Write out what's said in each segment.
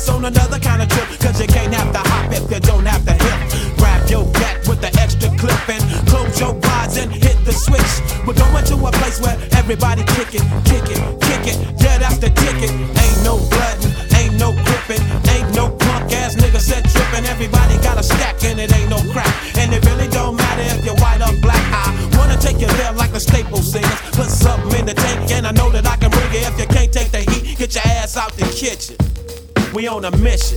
us on another kind of trip, cause you can't have to hop if you don't have to hip. Grab your gat with the extra clip and close your eyes and hit the switch. We're going to a place where everybody kick it, kick it, kick it. Yeah, that's the ticket. Ain't no bloodin', ain't no gripping, ain't no punk ass nigga set trippin'. Everybody got a stack and it ain't no crack. And it really don't matter if you're white or black. I wanna take you there like the Staples singers. Put something in the tank and I know that I can bring it. If you can't take the heat, get your ass out the kitchen. We on a mission.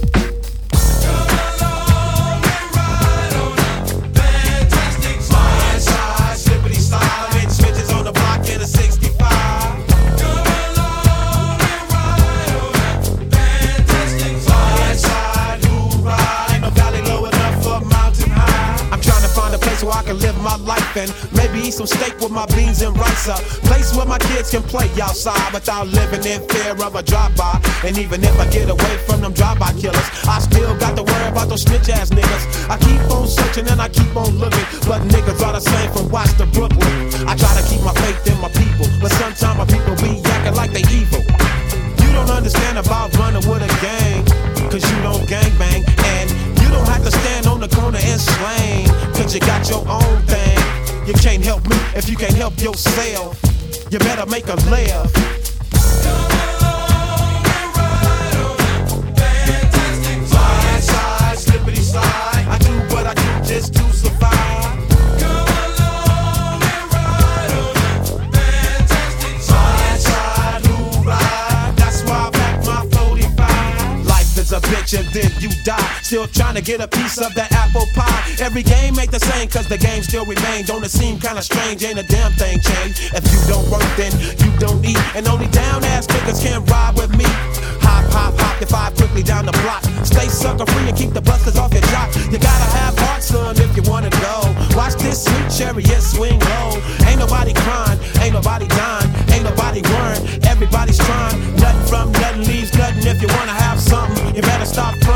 So I can live my life and maybe eat some steak with my beans and rice. A place where my kids can play outside without living in fear of a drive-by. And even if I get away from them drive-by killers, I still got to worry about those snitch-ass niggas. I keep on searching and I keep on looking, but niggas are the same from Watts to Brooklyn. I try to keep my faith in my people, but sometimes my people be acting like they evil. You don't understand about running with a gang, cause you don't gangbang. And you don't have to stand on the corner and slang, cause you got your own thing. You can't help me if you can't help yourself. You better make a laugh. Come along and ride on a fantastic slide, slide, slippity slide. I do what I do just to survive. Come along and ride on a fantastic slide, slide, who ride. That's why I pack my 45. Life is a bitch and then you die. Still trying to get a piece of that apple pie. Every game ain't the same cause the game still remains. Don't it seem kinda strange, ain't a damn thing changed. If you don't work then you don't eat. And only down ass niggas can ride with me. Hop, hop, hop, if I quickly down the block. Stay sucker free and keep the busters off your jock. You gotta have heart, son, if you wanna go. Watch this sweet chariot swing low. Ain't nobody crying, ain't nobody dying, ain't nobody worrying. Everybody's trying. Nothing from nothing leaves nothing. If you wanna have something, you better stop